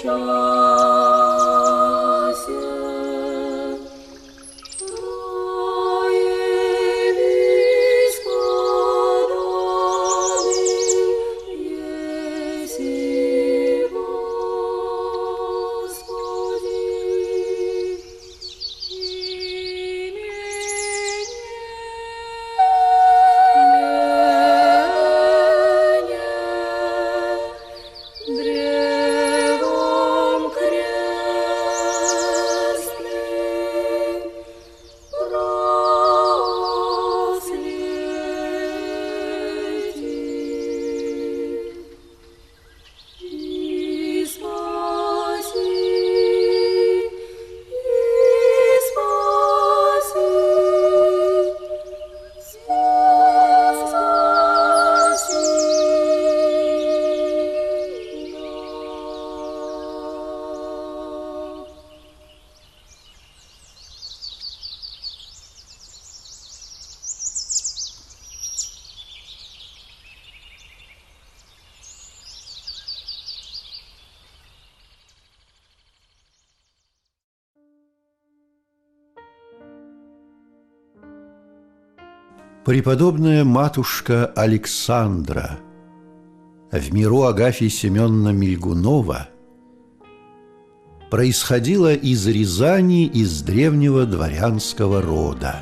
Преподобная матушка Александра в миру Агафьи Семеновна Мильгунова происходила из Рязани, из древнего дворянского рода.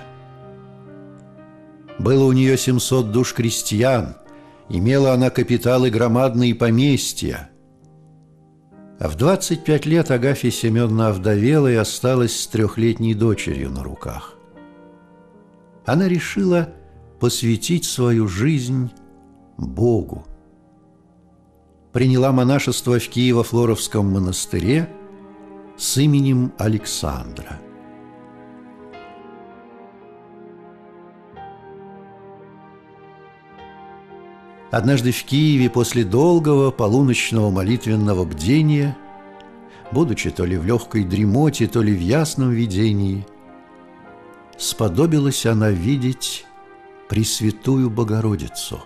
Было у нее 700 душ крестьян, имела она капиталы громадные поместья. А в 25 лет Агафья Семеновна овдовела и осталась с 3-летней дочерью на руках. Она решила посвятить свою жизнь Богу. Приняла монашество в Киево-Флоровском монастыре с именем Александра. Однажды в Киеве после долгого полуночного молитвенного бдения, будучи то ли в легкой дремоте, то ли в ясном видении, сподобилась она видеть Пресвятую Богородицу.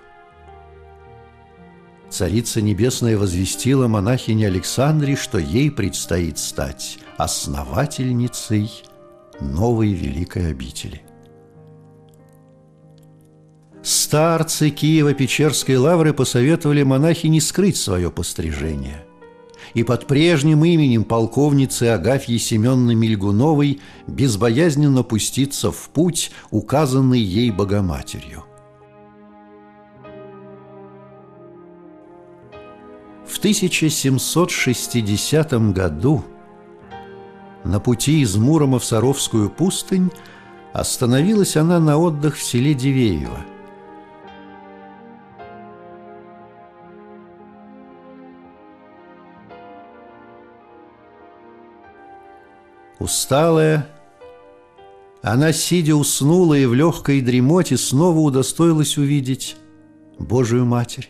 Царица Небесная возвестила монахине Александре, что ей предстоит стать основательницей новой великой обители. Старцы Киево-Печерской лавры посоветовали монахине скрыть свое пострижение и под прежним именем полковницы Агафьи Семеновны Мильгуновой безбоязненно пуститься в путь, указанный ей Богоматерью. В 1760 году на пути из Мурома в Саровскую пустынь остановилась она на отдых в селе Дивеево. Усталая, она, сидя, уснула и в легкой дремоте снова удостоилась увидеть Божию Матерь.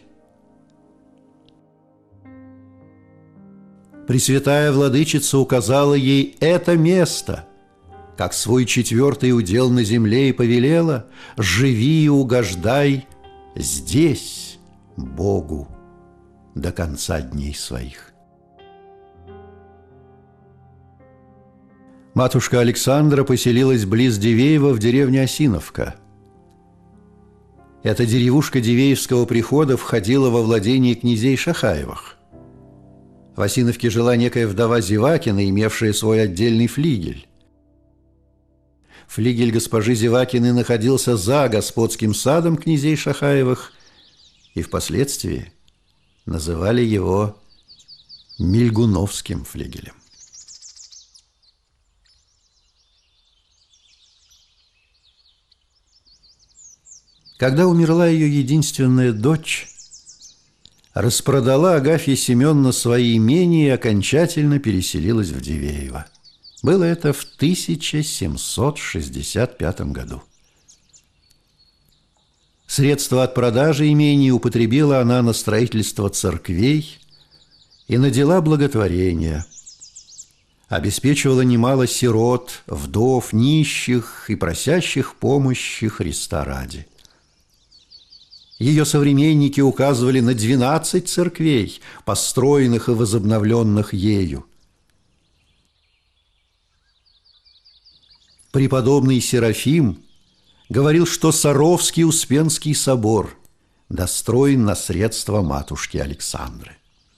Пресвятая Владычица указала ей это место, как свой 4-й удел на земле, и повелела: «Живи и угождай здесь Богу до конца дней своих». Матушка Александра поселилась близ Дивеева в деревне Осиновка. Эта деревушка Дивеевского прихода входила во владение князей Шахаевых. В Осиновке жила некая вдова Зевакина, имевшая свой отдельный флигель. Флигель госпожи Зевакиной находился за господским садом князей Шахаевых, и впоследствии называли его Мильгуновским флигелем. Когда умерла ее единственная дочь, распродала Агафья Семеновна свои имения и окончательно переселилась в Дивеево. Было это в 1765 году. Средства от продажи имений употребила она на строительство церквей и на дела благотворения. Обеспечивала немало сирот, вдов, нищих и просящих помощи Христа ради. Ее современники указывали на 12 церквей, построенных и возобновленных ею. Преподобный Серафим говорил, что Саровский Успенский собор достроен на средства матушки Александры.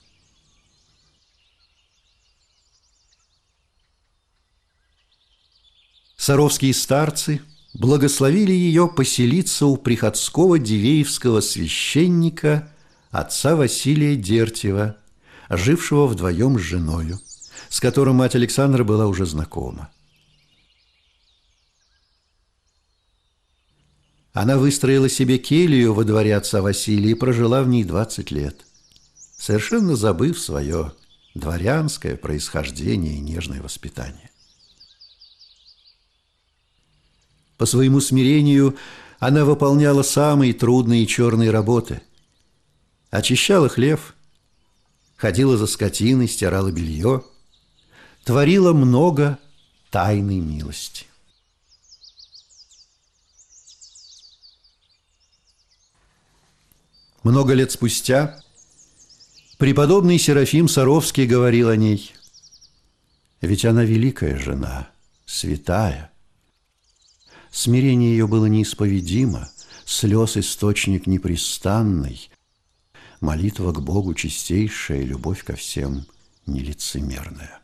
Саровские старцы благословили ее поселиться у приходского дивеевского священника отца Василия Дертьева, жившего вдвоем с женою, с которым мать Александра была уже знакома. Она выстроила себе келью во дворе отца Василия и прожила в ней 20 лет, совершенно забыв свое дворянское происхождение и нежное воспитание. По своему смирению она выполняла самые трудные черные работы. Очищала хлев, ходила за скотиной, стирала белье, творила много тайной милости. Много лет спустя преподобный Серафим Саровский говорил о ней: «Ведь она великая жена, святая. Смирение ее было неисповедимо, слез источник непрестанный, молитва к Богу чистейшая, любовь ко всем нелицемерная».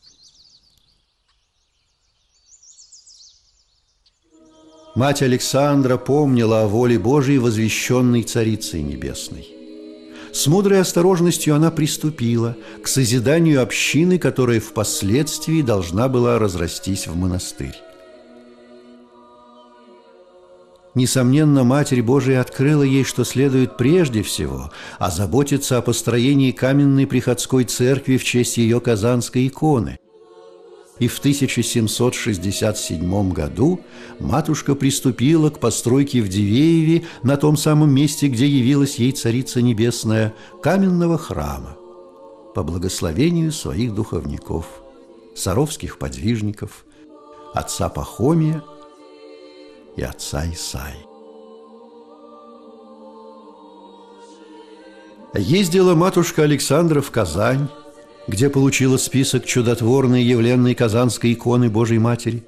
Мать Александра помнила о воле Божией, возвещенной Царицей Небесной. С мудрой осторожностью она приступила к созиданию общины, которая впоследствии должна была разрастись в монастырь. Несомненно, Матерь Божия открыла ей, что следует прежде всего озаботиться о построении каменной приходской церкви в честь ее Казанской иконы. И в 1767 году матушка приступила к постройке в Дивееве, на том самом месте, где явилась ей Царица Небесная, каменного храма по благословению своих духовников, саровских подвижников, отца Пахомия и отца Исаи. Ездила матушка Александра в Казань, где получила список чудотворной явленной Казанской иконы Божией Матери.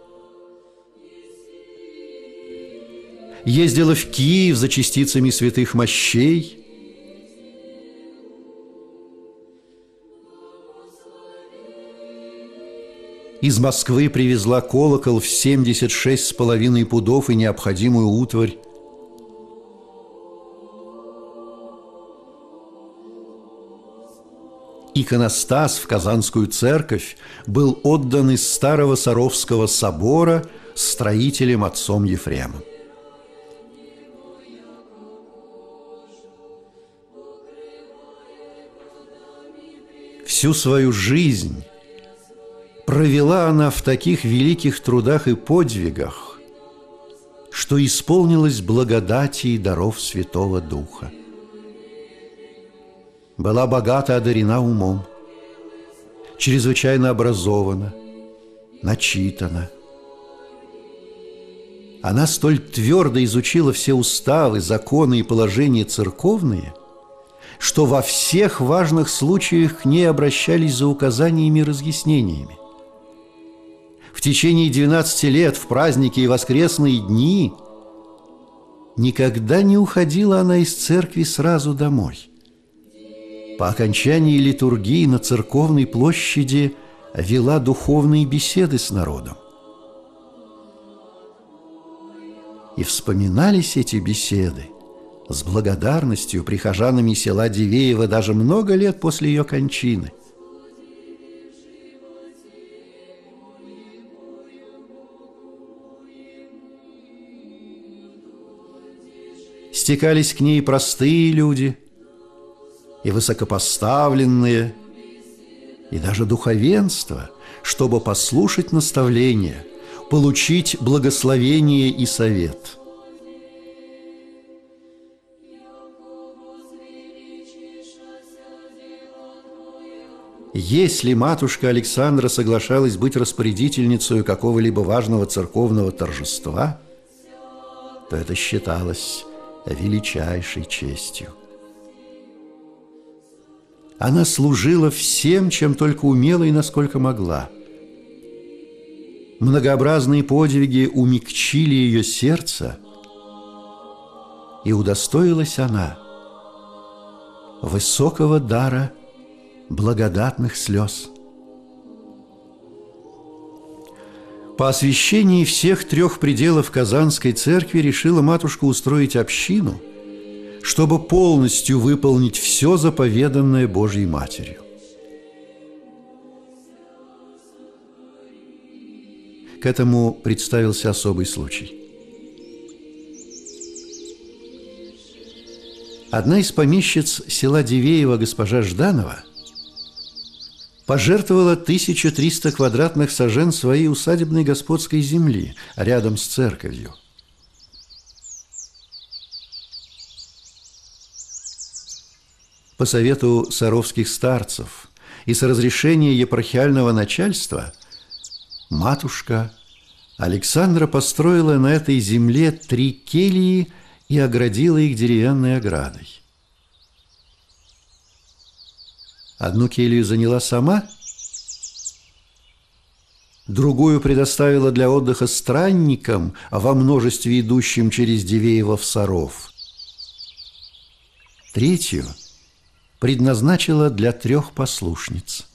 Ездила в Киев за частицами святых мощей. Из Москвы привезла колокол в 76,5 пудов и необходимую утварь. Иконостас в Казанскую церковь был отдан из старого Саровского собора строителем отцом Ефремом. Всю свою жизнь провела она в таких великих трудах и подвигах, что исполнилась благодати и даров Святого Духа. Была богато одарена умом, чрезвычайно образована, начитана. Она столь твердо изучила все уставы, законы и положения церковные, что во всех важных случаях к ней обращались за указаниями и разъяснениями. В течение 12 лет в праздники и воскресные дни никогда не уходила она из церкви сразу домой. По окончании литургии на церковной площади вела духовные беседы с народом. И вспоминались эти беседы с благодарностью прихожанами села Дивеево даже много лет после ее кончины. Стекались к ней простые люди, и высокопоставленные, и даже духовенство, чтобы послушать наставления, получить благословение и совет. Если матушка Александра соглашалась быть распорядительницей какого-либо важного церковного торжества, то это считалось величайшей честью. Она служила всем, чем только умела и насколько могла. Многообразные подвиги умягчили ее сердце, и удостоилась она высокого дара благодатных слез. По освящении всех 3 пределов Казанской церкви решила матушка устроить общину, чтобы полностью выполнить все заповеданное Божьей Матерью. К этому представился особый случай. Одна из помещиц села Дивеево, госпожа Жданова, пожертвовала 1300 квадратных сажен своей усадебной господской земли рядом с церковью. По совету саровских старцев и с разрешения епархиального начальства матушка Александра построила на этой земле 3 кельи и оградила их деревянной оградой. Одну келью заняла сама, другую предоставила для отдыха странникам во множестве идущим через Дивеево в Саров. 3-ю предназначила для 3 послушниц.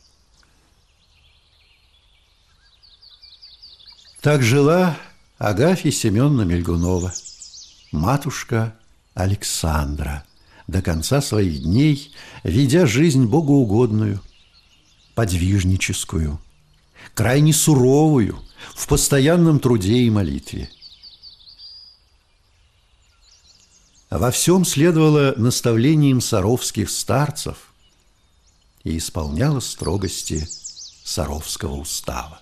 Так жила Агафья Семеновна Мельгунова, матушка Александра, до конца своих дней ведя жизнь богоугодную, подвижническую, крайне суровую, в постоянном труде и молитве. Во всем следовала наставлениям саровских старцев и исполняла строгости Саровского устава.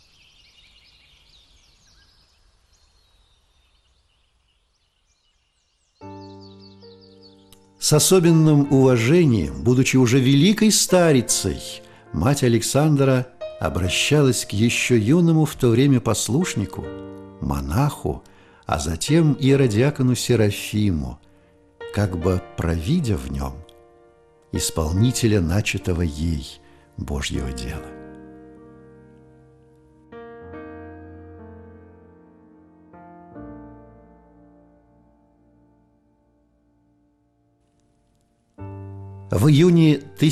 С особенным уважением, будучи уже великой старицей, мать Александра обращалась к еще юному в то время послушнику, монаху, а затем иеродиакону Серафиму, как бы провидя в нем исполнителя начатого ей Божьего дела. В июне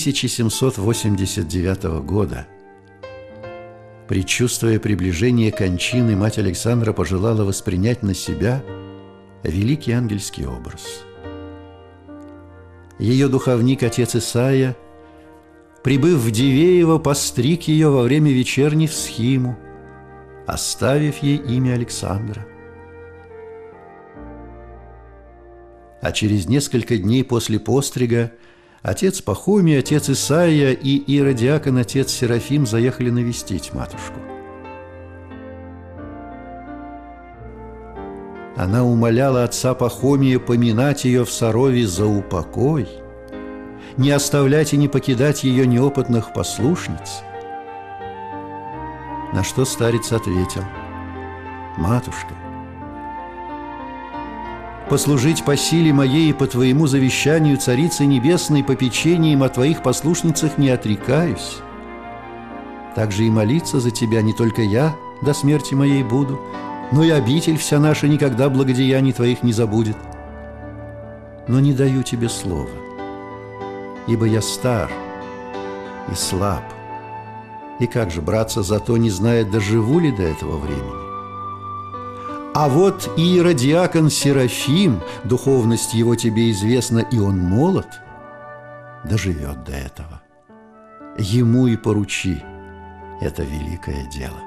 1789 года, предчувствуя приближение кончины, мать Александра пожелала воспринять на себя великий ангельский образ. Ее духовник, отец Исаия, прибыв в Дивеево, постриг ее во время вечерней всхиму, оставив ей имя Александра. А через несколько дней после пострига отец Пахомий, отец Исаия и иеродиакон отец Серафим заехали навестить матушку. Она умоляла отца Пахомия поминать ее в Сарове за упокой, не оставлять и не покидать ее неопытных послушниц. На что старец ответил: «Матушка, послужить по силе моей и по твоему завещанию Царицы Небесной попечением о твоих послушницах не отрекаюсь. Также и молиться за тебя не только я до смерти моей буду, но и обитель вся наша никогда благодеяний твоих не забудет. Но не даю тебе слова, ибо я стар и слаб. И как же браться за то, не зная, доживу ли до этого времени? А вот иеродиакон Серафим, духовность его тебе известна, и он молод, доживет до этого. Ему и поручи это великое дело».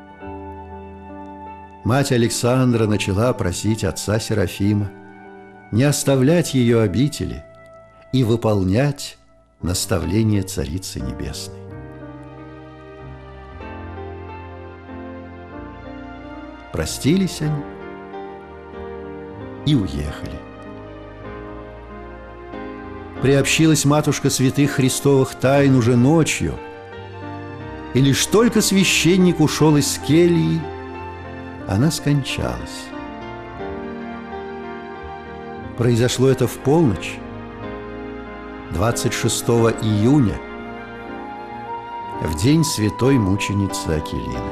Мать Александра начала просить отца Серафима не оставлять ее обители и выполнять наставление Царицы Небесной. Простились они и уехали. Приобщилась матушка святых христовых тайн уже ночью, и лишь только священник ушел из кельи, она скончалась. Произошло это в полночь, 26 июня, в день святой мученицы Акилины.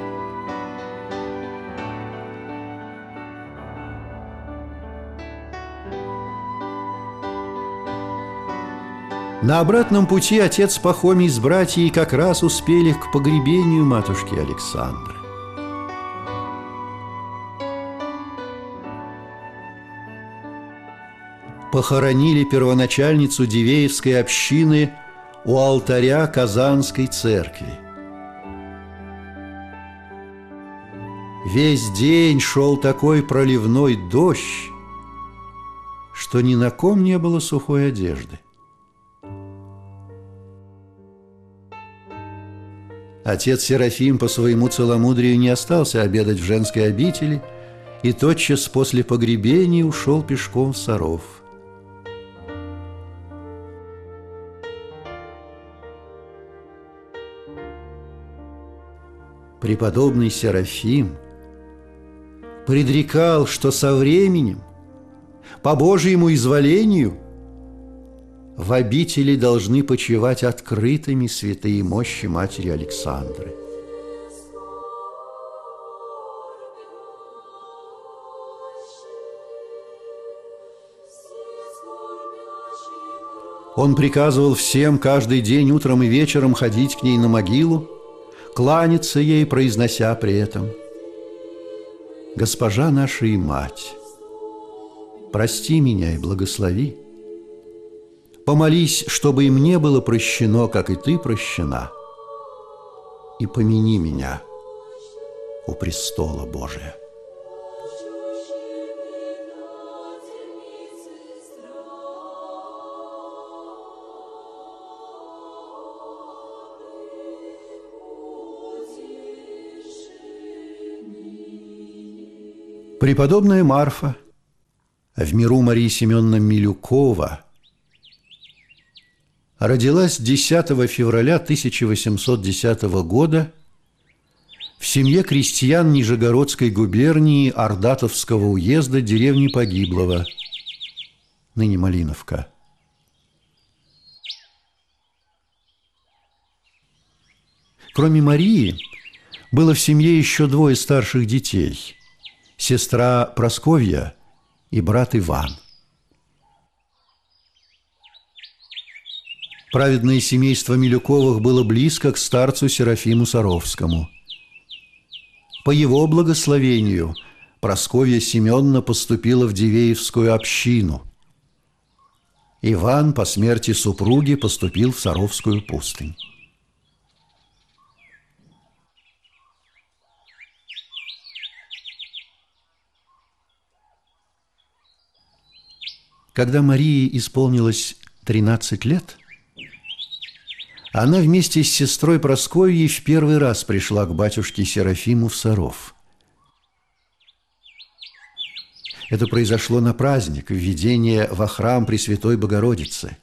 На обратном пути отец Пахомий с братьей как раз успели к погребению матушки Александры. Похоронили первоначальницу Дивеевской общины у алтаря Казанской церкви. Весь день шел такой проливной дождь, что ни на ком не было сухой одежды. Отец Серафим по своему целомудрию не остался обедать в женской обители и тотчас после погребения ушел пешком в Саров. Преподобный Серафим предрекал, что со временем, по Божьему изволению, в обители должны почивать открытыми святые мощи матери Александры. Он приказывал всем каждый день утром и вечером ходить к ней на могилу, кланяться ей, произнося при этом: «Госпожа наша и мать, прости меня и благослови. Помолись, чтобы и мне было прощено, как и ты прощена, и помяни меня у престола Божия». Преподобная Марфа, в миру Мария Семеновна Милюкова, родилась 10 февраля 1810 года в семье крестьян Нижегородской губернии Ордатовского уезда деревни Погиблого, ныне Малиновка. Кроме Марии, было в семье еще двое старших детей – сестра Просковья и брат Иван. Праведное семейство Милюковых было близко к старцу Серафиму Саровскому. По его благословению Просковья Семеновна поступила в Дивеевскую общину. Иван по смерти супруги поступил в Саровскую пустынь. Когда Марии исполнилось 13 лет, она вместе с сестрой Просковьей в первый раз пришла к батюшке Серафиму в Саров. Это произошло на праздник введения во храм Пресвятой Богородицы.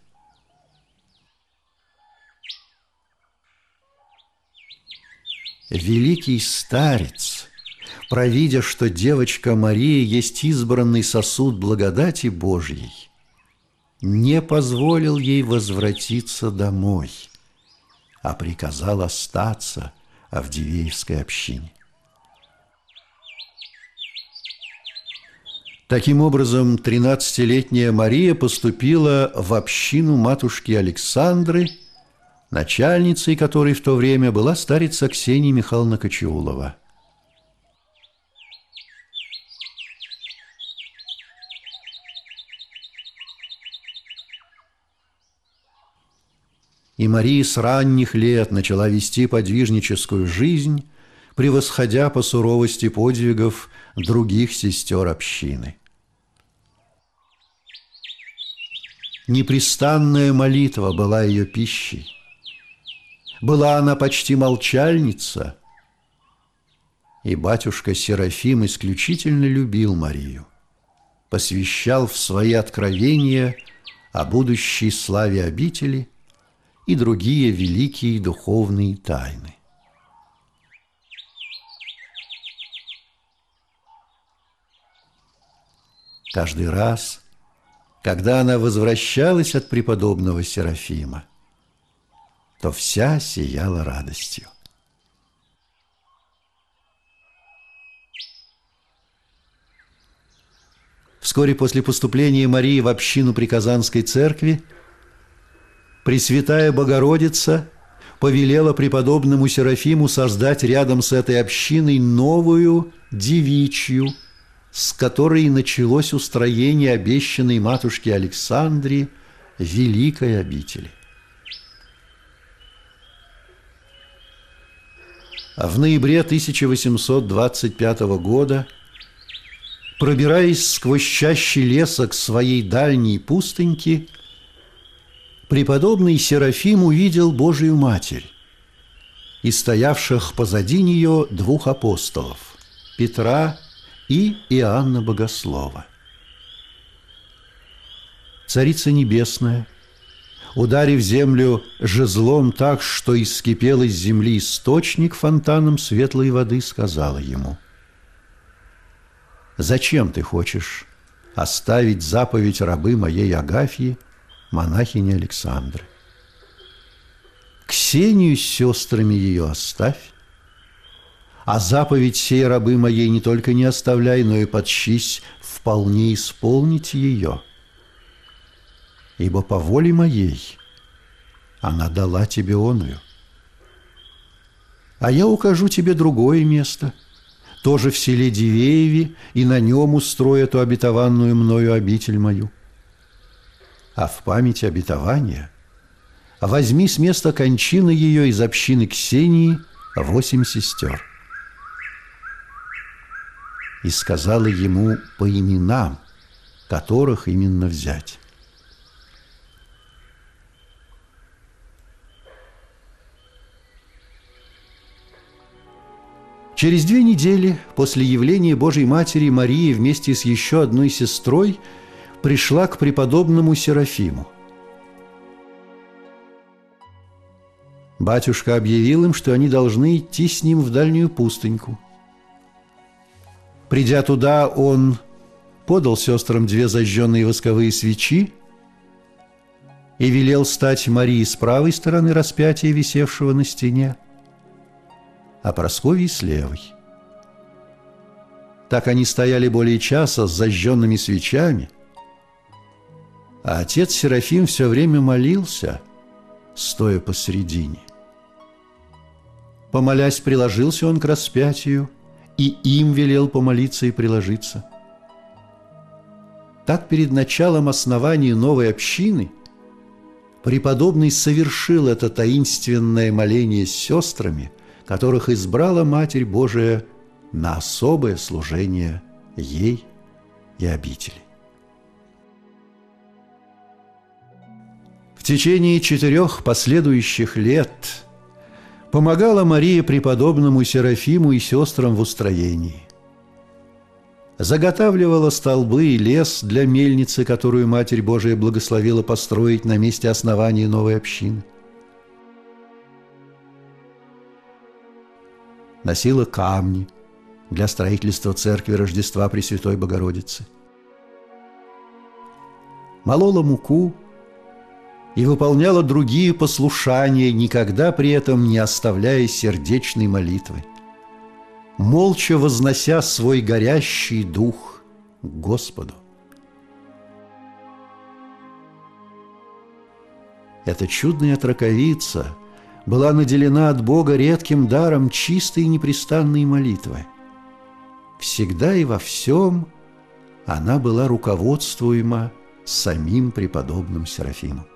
Великий старец, провидя, что девочка Мария есть избранный сосуд благодати Божьей, не позволил ей возвратиться домой, а приказал остаться в Дивеевской общине. Таким образом, 13-летняя Мария поступила в общину матушки Александры, начальницей которой в то время была старица Ксения Михайловна Кочеулова. И Мария с ранних лет начала вести подвижническую жизнь, превосходя по суровости подвигов других сестер общины. Непрестанная молитва была ее пищей. Была она почти молчальница, и батюшка Серафим исключительно любил Марию, посвящал в свои откровения о будущей славе обители и другие великие духовные тайны. Каждый раз, когда она возвращалась от преподобного Серафима, то вся сияла радостью. Вскоре после поступления Марии в общину при Казанской церкви Пресвятая Богородица повелела преподобному Серафиму создать рядом с этой общиной новую девичью, с которой началось устроение обещанной матушке Александре великой обители. А в ноябре 1825 года, пробираясь сквозь чащи леса к своей дальней пустыньке, преподобный Серафим увидел Божию Матерь и стоявших позади нее двух апостолов – Петра и Иоанна Богослова. Царица Небесная, ударив землю жезлом так, что искипел из земли источник фонтаном светлой воды, сказала ему: «Зачем ты хочешь оставить заповедь рабы моей Агафьи, монахини Александры? Ксению с сестрами ее оставь, а заповедь сей рабы моей не только не оставляй, но и подчись вполне исполнить ее. Ибо по воле моей она дала тебе оную. А я укажу тебе другое место, тоже в селе Дивееве, и на нем устрою эту обетованную мною обитель мою. А в память обетования возьми с места кончины ее из общины Ксении 8 сестер». И сказала ему по именам, которых именно взять. Через 2 недели после явления Божьей Матери Мария вместе с еще одной сестрой пришла к преподобному Серафиму. Батюшка объявил им, что они должны идти с ним в дальнюю пустыньку. Придя туда, он подал сестрам 2 зажженные восковые свечи и велел стать Марии с правой стороны распятия, висевшего на стене, а Прасковьи с левой. Так они стояли более часа с зажженными свечами, а отец Серафим все время молился, стоя посредине. Помолясь, приложился он к распятию, и им велел помолиться и приложиться. Так перед началом основания новой общины преподобный совершил это таинственное моление с сестрами, которых избрала Матерь Божия на особое служение ей и обители. В течение 4 последующих лет помогала Мария преподобному Серафиму и сестрам в устроении. Заготавливала столбы и лес для мельницы, которую Матерь Божия благословила построить на месте основания новой общины. Носила камни для строительства церкви Рождества Пресвятой Богородицы. Молола муку и выполняла другие послушания, никогда при этом не оставляя сердечной молитвы, молча вознося свой горящий дух к Господу. Эта чудная отроковица была наделена от Бога редким даром чистой и непрестанной молитвы. Всегда и во всем она была руководствуема самим преподобным Серафимом.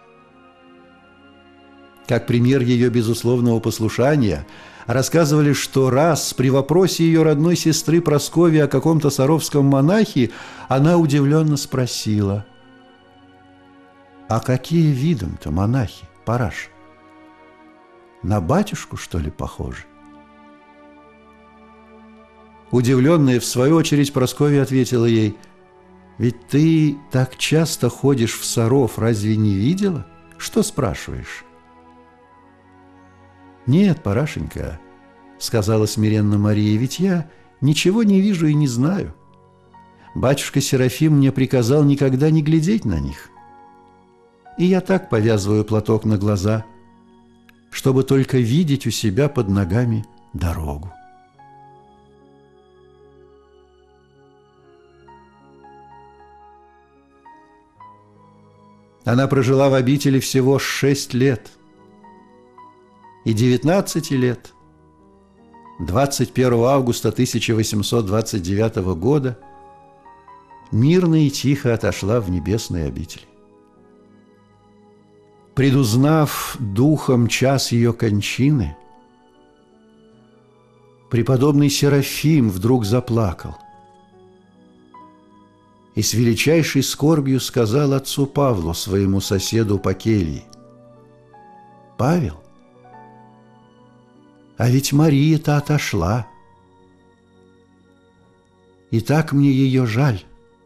Как пример ее безусловного послушания рассказывали, что раз при вопросе ее родной сестры Прасковьи о каком-то саровском монахе она удивленно спросила: «А какие видом-то монахи, Параша? На батюшку, что ли, похожи?» Удивленная, в свою очередь, Прасковья ответила ей: «Ведь ты так часто ходишь в Саров, разве не видела? Что спрашиваешь?» «Нет, Парашенька, — сказала смиренно Мария, — ведь я ничего не вижу и не знаю. батюшка Серафим мне приказал никогда не глядеть на них. И я так повязываю платок на глаза, чтобы только видеть у себя под ногами дорогу. Она прожила в обители всего 6 лет. И 19 лет, 21 августа 1829 года, мирно и тихо отошла в небесные обители. Предузнав духом час ее кончины, преподобный Серафим вдруг заплакал и с величайшей скорбью сказал отцу Павлу, своему соседу по келье: «Павел, а ведь Мария-то отошла, и так мне ее жаль,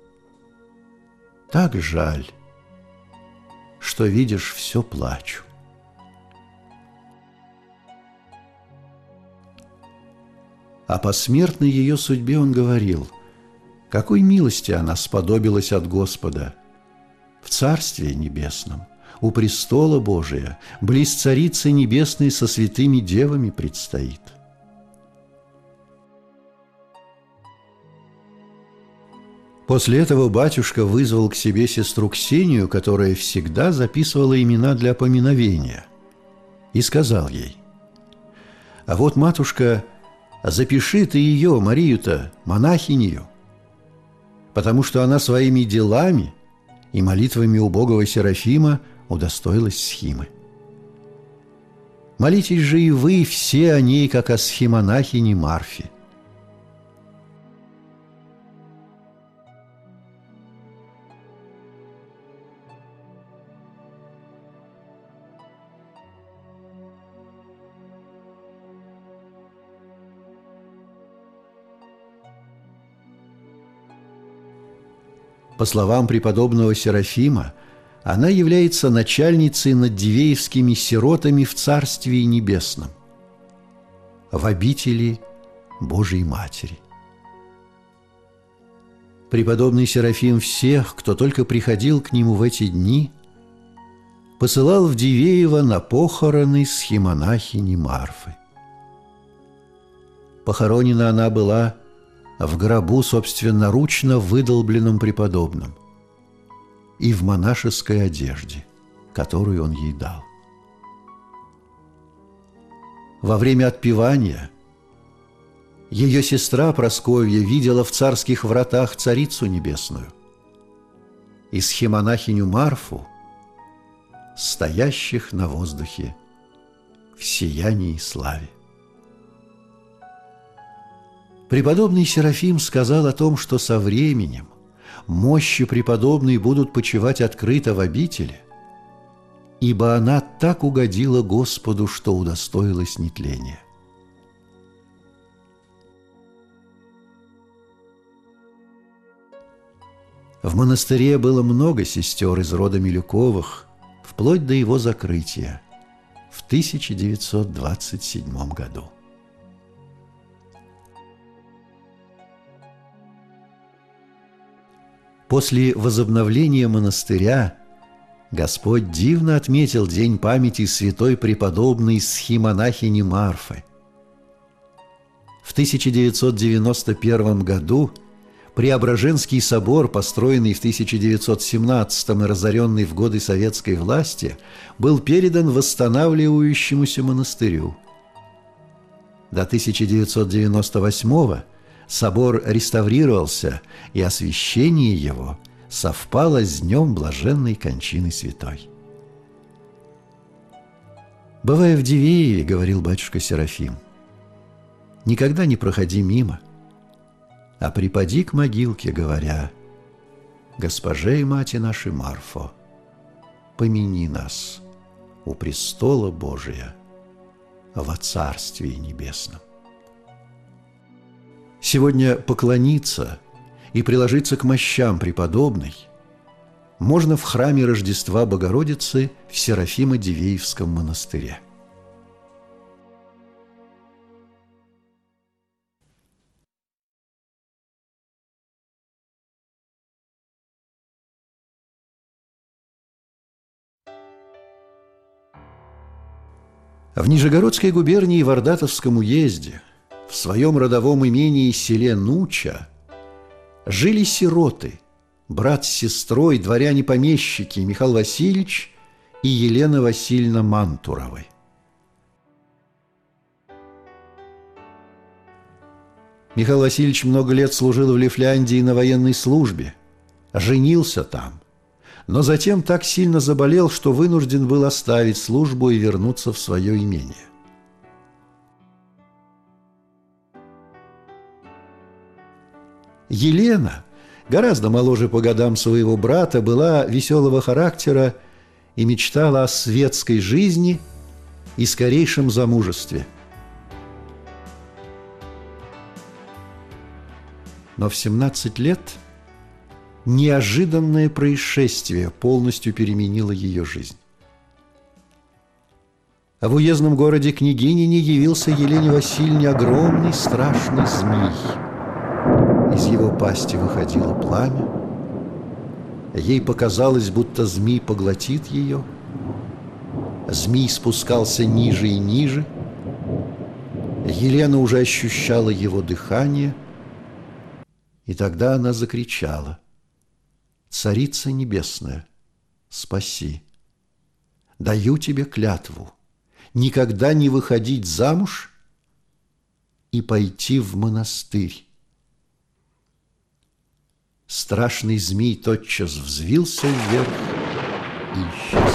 так жаль, что, видишь, все плачу». О посмертной ее судьбе он говорил: какой милости она сподобилась от Господа! В Царстве Небесном, у престола Божия, близ Царицы Небесной со святыми девами предстоит. После этого батюшка вызвал к себе сестру Ксению, которая всегда записывала имена для поминовения, и сказал ей: «А вот, матушка, запиши ты ее, Марию-то, монахинью, потому что она своими делами и молитвами убогого Серафима удостоилась схимы. Молитесь же и вы все о ней, как о схимонахине Марфе». По словам преподобного Серафима, она является начальницей над дивеевскими сиротами в Царстве Небесном, в обители Божией Матери. Преподобный Серафим всех, кто только приходил к нему в эти дни, посылал в Дивеево на похороны схимонахини Марфы. Похоронена она была в гробу собственноручно выдолбленном преподобным и в монашеской одежде, которую он ей дал. Во время отпевания ее сестра Прасковья видела в царских вратах Царицу Небесную и схимонахиню Марфу, стоящих на воздухе в сиянии и славе. Преподобный Серафим сказал о том, что со временем мощи преподобной будут почивать открыто в обители, ибо она так угодила Господу, что удостоилась нетления. В монастыре было много сестер из рода Милюковых, вплоть до его закрытия в 1927 году. После возобновления монастыря Господь дивно отметил день памяти святой преподобной схимонахини Марфы. В 1991 году Преображенский собор, построенный в 1917 и разоренный в годы советской власти, был передан восстанавливающемуся монастырю. До 1998 собор реставрировался, и освящение его совпало с днем блаженной кончины святой. «Бывая в Дивееве, — говорил батюшка Серафим, — никогда не проходи мимо, а припади к могилке, говоря: Госпоже и мати нашей Марфо, помяни нас у престола Божия во Царстве Небесном». Сегодня поклониться и приложиться к мощам преподобной можно в храме Рождества Богородицы в Серафимо-Дивеевском монастыре. В Нижегородской губернии в Ордатовском уезде, в своем родовом имении селе Нуча, жили сироты, брат с сестрой, дворяне-помещики Михаил Васильевич и Елена Васильевна Мантуровы. Михаил Васильевич много лет служил в Лифляндии на военной службе, женился там, но затем так сильно заболел, что вынужден был оставить службу и вернуться в свое имение. Елена, гораздо моложе по годам своего брата, была веселого характера и мечтала о светской жизни и скорейшем замужестве. Но в 17 лет неожиданное происшествие полностью переменило ее жизнь. А в уездном городе Княгинине явился Елене Васильевне огромный страшный змей. Из его пасти выходило пламя. Ей показалось, будто змей поглотит ее. Змей спускался ниже и ниже. Елена уже ощущала его дыхание. И тогда она закричала: «Царица небесная, спаси! Даю тебе клятву никогда не выходить замуж и пойти в монастырь». Страшный змей тотчас взвился вверх и исчез.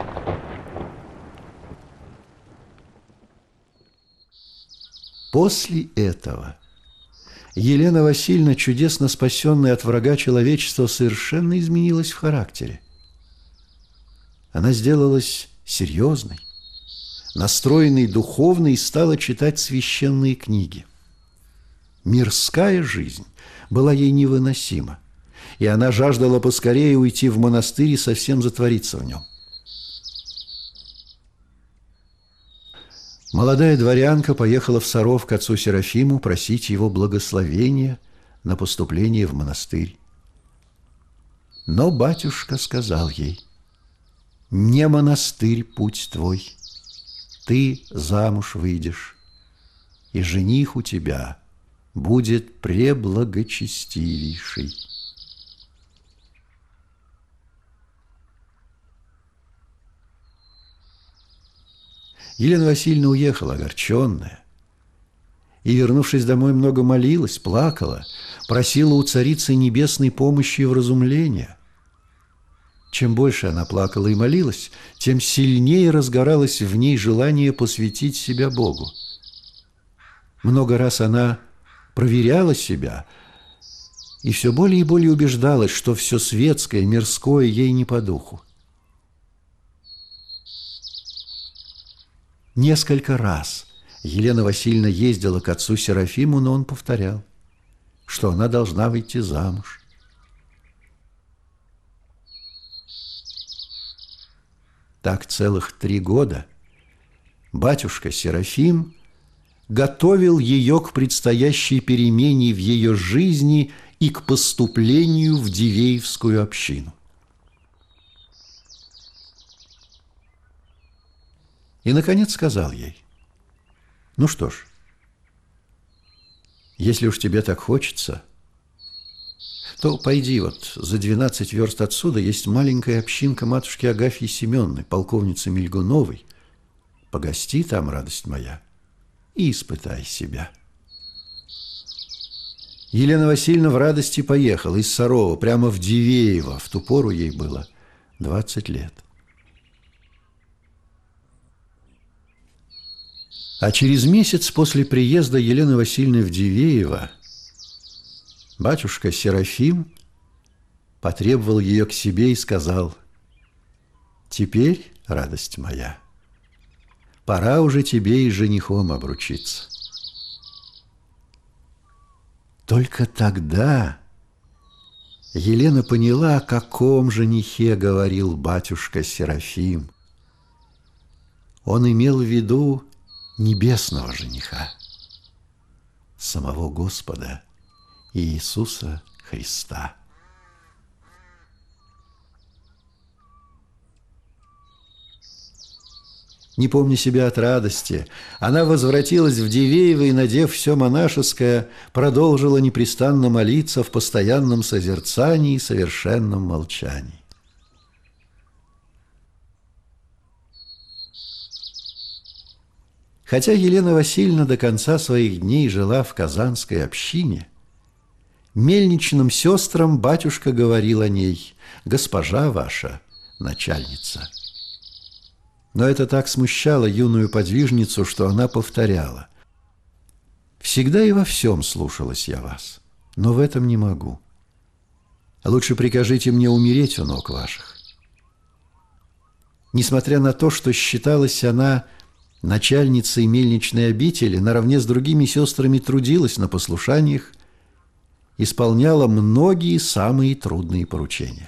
После этого Елена Васильевна, чудесно спасенная от врага человечества, совершенно изменилась в характере. Она сделалась серьезной, настроенной духовно и стала читать священные книги. Мирская жизнь была ей невыносима, и она жаждала поскорее уйти в монастырь и совсем затвориться в нем. Молодая дворянка поехала в Саров к отцу Серафиму просить его благословения на поступление в монастырь. Но батюшка сказал ей: «Не монастырь путь твой, ты замуж выйдешь, и жених у тебя будет преблагочестивейший». Елена Васильевна уехала огорченная и, вернувшись домой, много молилась, плакала, просила у Царицы Небесной помощи и вразумления. Чем больше она плакала и молилась, тем сильнее разгоралось в ней желание посвятить себя Богу. Много раз она проверяла себя и все более и более убеждалась, что все светское, мирское ей не по духу. Несколько раз Елена Васильевна ездила к отцу Серафиму, но он повторял, что она должна выйти замуж. Так целых 3 года батюшка Серафим готовил ее к предстоящей перемене в ее жизни и к поступлению в Дивеевскую общину. И, наконец, сказал ей: «Ну что ж, если уж тебе так хочется, то пойди вот за 12 верст отсюда есть маленькая общинка матушки Агафьи Семенны, полковницы Мильгуновой. Погости там, радость моя, и испытай себя». Елена Васильевна в радости поехала из Сарова прямо в Дивеево. В ту пору ей было 20 лет. А через месяц после приезда Елены Васильевны в Дивеево батюшка Серафим потребовал ее к себе и сказал: «Теперь, радость моя, пора уже тебе и женихом обручиться». Только тогда Елена поняла, о каком женихе говорил батюшка Серафим. Он имел в виду небесного жениха, самого Господа Иисуса Христа. Не помня себя от радости, она возвратилась в Дивеево и, надев все монашеское, продолжила непрестанно молиться в постоянном созерцании и совершенном молчании. Хотя Елена Васильевна до конца своих дней жила в казанской общине, мельничным сестрам батюшка говорил о ней: «Госпожа ваша начальница». Но это так смущало юную подвижницу, что она повторяла: «Всегда и во всем слушалась я вас, но в этом не могу. Лучше прикажите мне умереть у ног ваших». Несмотря на то, что считалась она начальницей мельничной обители, наравне с другими сестрами трудилась на послушаниях, исполняла многие самые трудные поручения.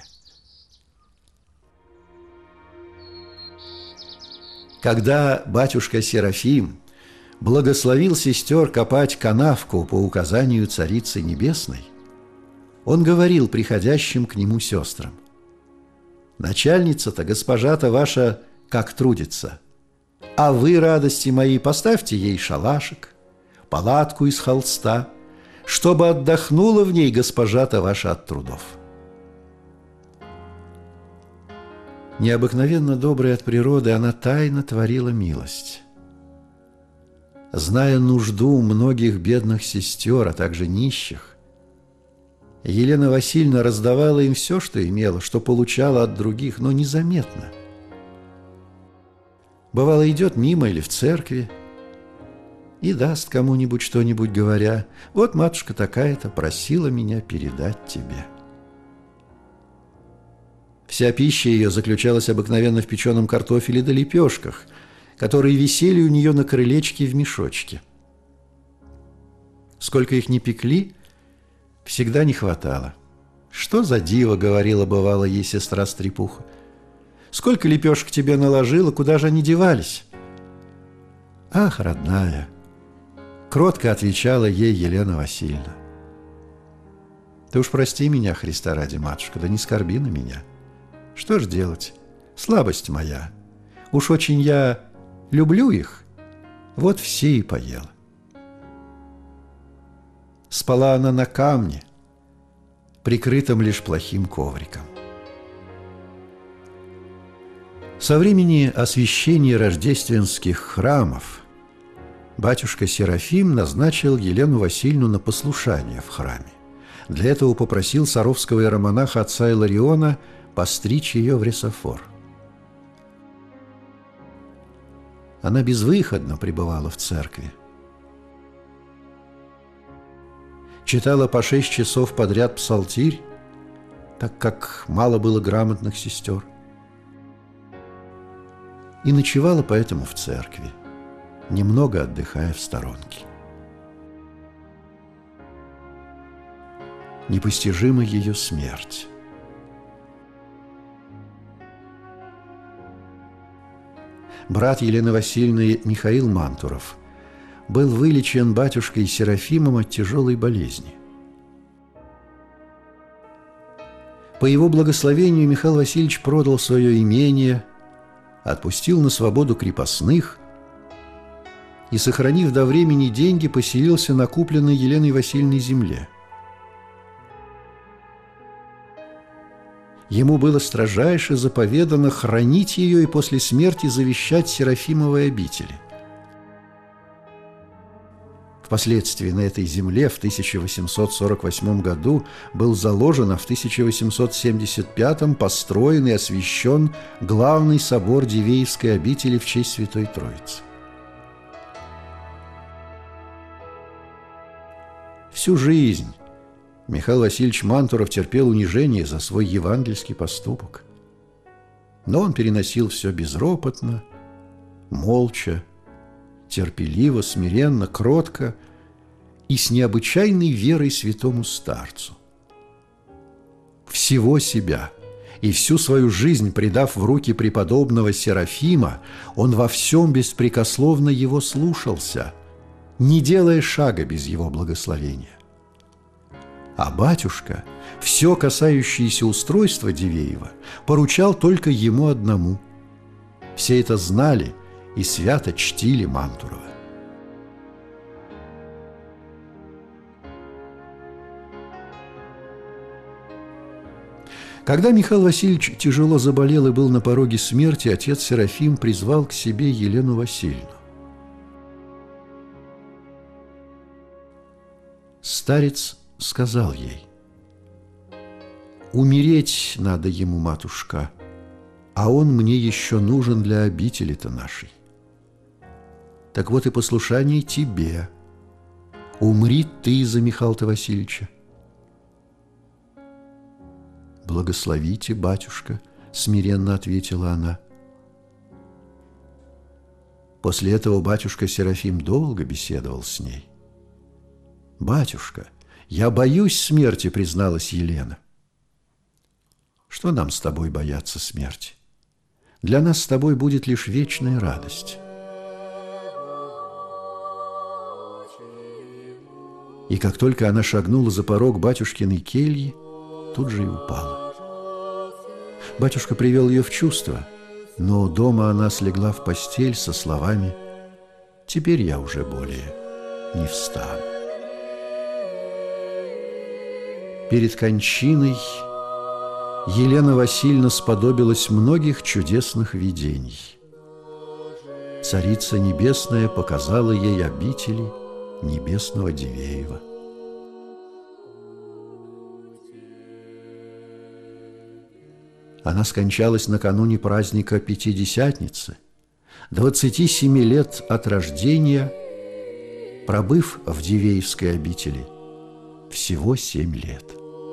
Когда батюшка Серафим благословил сестер копать канавку по указанию Царицы Небесной, он говорил приходящим к нему сестрам: «Начальница-то, госпожа-то ваша, как трудится, а вы, радости мои, поставьте ей шалашик, палатку из холста, чтобы отдохнула в ней госпожа-то ваша от трудов». Необыкновенно добрая от природы, она тайно творила милость. Зная нужду многих бедных сестер, а также нищих, Елена Васильевна раздавала им все, что имела, что получала от других, но незаметно. Бывало, идет мимо или в церкви и даст кому-нибудь что-нибудь, говоря: «Вот матушка такая-то просила меня передать тебе». Вся пища ее заключалась обыкновенно в печеном картофеле да лепешках, которые висели у нее на крылечке в мешочке. Сколько их ни пекли, всегда не хватало. «Что за диво», — говорила бывало ей сестра Стрепуха, «сколько лепешек тебе наложила, куда же они девались?» «Ах, родная», — кротко отвечала ей Елена Васильевна, «ты уж прости меня, Христа ради, матушка, да не скорби на меня. Что ж делать? Слабость моя. Уж очень я люблю их, вот все и поела». Спала она на камне, прикрытом лишь плохим ковриком. Со времени освящения рождественских храмов батюшка Серафим назначил Елену Васильевну на послушание в храме. Для этого попросил саровского иеромонаха отца Илариона постричь ее в ресофор. Она безвыходно пребывала в церкви. Читала по 6 часов подряд псалтирь, так как мало было грамотных сестер, и ночевала поэтому в церкви, немного отдыхая в сторонке. Непостижима ее смерть. Брат Елены Васильевны Михаил Мантуров был вылечен батюшкой Серафимом от тяжелой болезни. По его благословению Михаил Васильевич продал свое имение, отпустил на свободу крепостных и, сохранив до времени деньги, поселился на купленной Еленой Васильевной земле. Ему было строжайше заповедано хранить ее и после смерти завещать Серафимовой обители. Впоследствии на этой земле в 1848 году был заложен, а в 1875 построен и освящен главный собор Дивеевской обители в честь Святой Троицы. Всю жизнь Михаил Васильевич Мантуров терпел унижение за свой евангельский поступок. Но он переносил все безропотно, молча, терпеливо, смиренно, кротко и с необычайной верой святому старцу. Всего себя и всю свою жизнь предав в руки преподобного Серафима, он во всем беспрекословно его слушался, не делая шага без его благословения. А батюшка все касающееся устройства Дивеева поручал только ему одному. Все это знали и свято чтили Мантурова. Когда Михаил Васильевич тяжело заболел и был на пороге смерти, отец Серафим призвал к себе Елену Васильевну. Старец сказал ей: «Умереть надо ему, матушка, а он мне еще нужен для обители-то нашей. Так вот и послушание тебе. Умри ты за Михаила Васильевича». «Благословите, батюшка», – смиренно ответила она. После этого батюшка Серафим долго беседовал с ней. «Батюшка, я боюсь смерти», – призналась Елена. «Что нам с тобой бояться смерти? Для нас с тобой будет лишь вечная радость». И как только она шагнула за порог батюшкиной кельи, тут же и упала. Батюшка привел ее в чувство, но дома она слегла в постель со словами: «Теперь я уже более не встану». Перед кончиной Елена Васильевна сподобилась многих чудесных видений. Царица Небесная показала ей обители небесного Дивеева. Она скончалась накануне праздника Пятидесятницы, 27 лет от рождения, пробыв в Дивеевской обители всего 7 лет.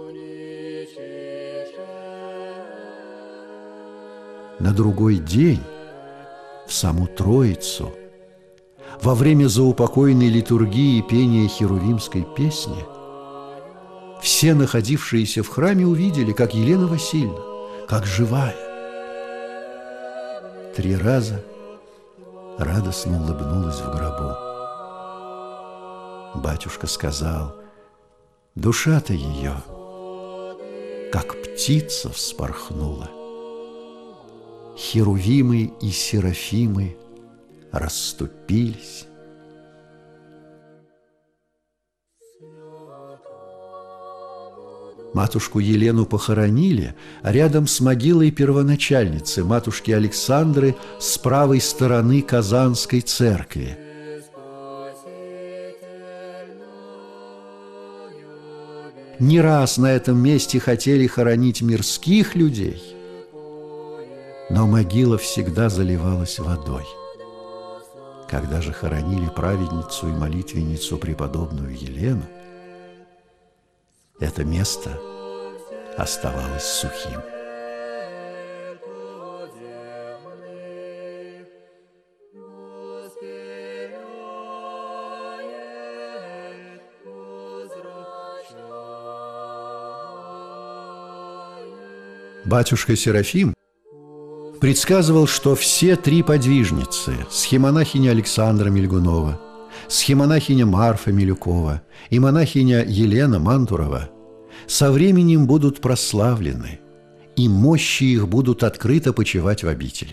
На другой день, в саму Троицу, во время заупокойной литургии и пения херувимской песни, все находившиеся в храме увидели, как Елена Васильевна, как живая, 3 раза радостно улыбнулась в гробу. Батюшка сказал: душа-то ее, как птица, вспорхнула. Херувимы и серафимы расступились. Матушку Елену похоронили рядом с могилой первоначальницы, матушки Александры, с правой стороны Казанской церкви. Не раз на этом месте хотели хоронить мирских людей, но могила всегда заливалась водой. Когда же хоронили праведницу и молитвенницу преподобную Елену, это место оставалось сухим. Батюшка Серафим предсказывал, что все 3 подвижницы – схемонахиня Александра Мильгунова, схемонахиня Марфа Милюкова и монахиня Елена Мантурова со временем будут прославлены, и мощи их будут открыто почивать в обители.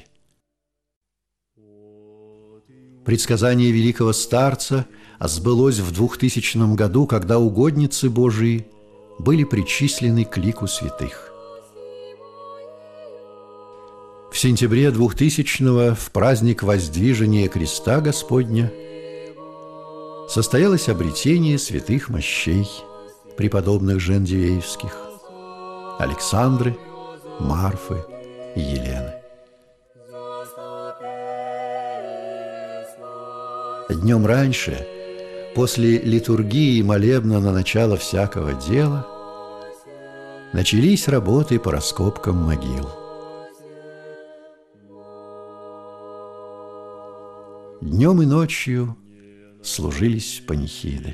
Предсказание великого старца сбылось в 2000 году, когда угодницы Божии были причислены к лику святых. В сентябре 2000-го, в праздник Воздвижения Креста Господня, состоялось обретение святых мощей преподобных жен Дивеевских – Александры, Марфы и Елены. Днем раньше, после литургии и молебна на начало всякого дела, начались работы по раскопкам могил. Днем и ночью служились панихиды.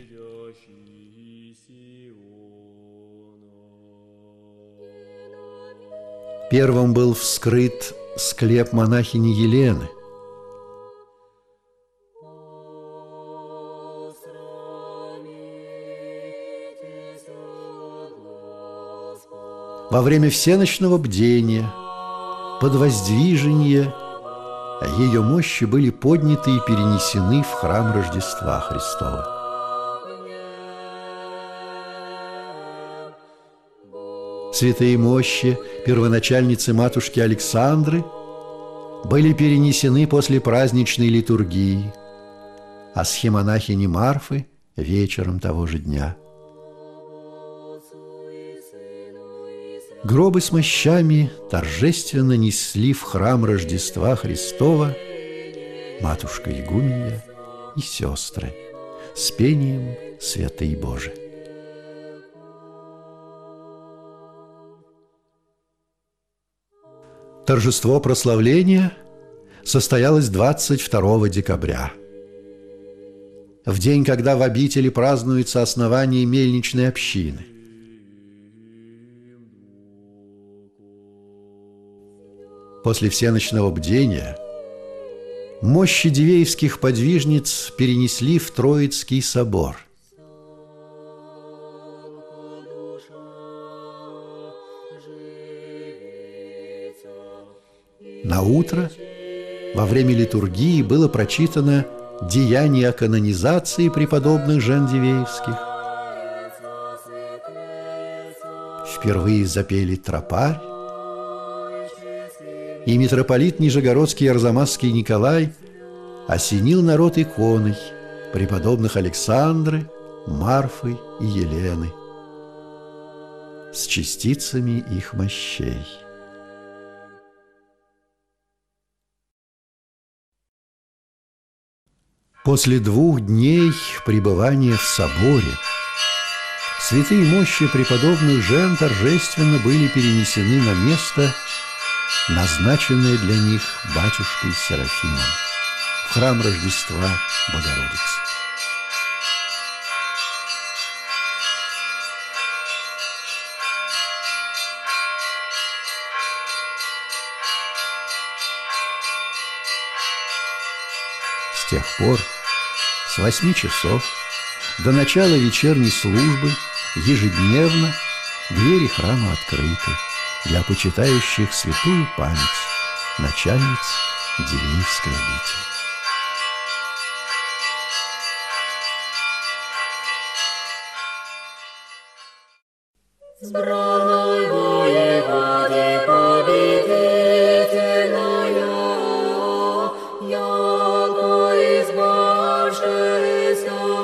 Первым был вскрыт склеп монахини Елены. Во время всеночного бдения, под воздвижение, ее мощи были подняты и перенесены в храм Рождества Христова. Святые мощи первоначальницы матушки Александры были перенесены после праздничной литургии, а схемонахини Марфы вечером того же дня. Гробы с мощами торжественно несли в храм Рождества Христова матушка игуменья и сестры с пением «Святый Боже». Торжество прославления состоялось 22 декабря, в день, когда в обители празднуется основание мельничной общины. После всеночного бдения мощи дивеевских подвижниц перенесли в Троицкий собор. На утро во время литургии было прочитано деяние о канонизации преподобных жен дивеевских. Впервые запели тропарь, и митрополит Нижегородский и Арзамасский Николай осенил народ иконой преподобных Александры, Марфы и Елены с частицами их мощей. После 2 дней пребывания в соборе святые мощи преподобных жен торжественно были перенесены на место, назначенное для них батюшкой Серафимом, в храм Рождества Богородицы. С тех пор, с 8 часов до начала вечерней службы, ежедневно двери храма открыты для почитающих святую память начальниц Дивеевской обители. С браной воеводы победительною, яко избавшись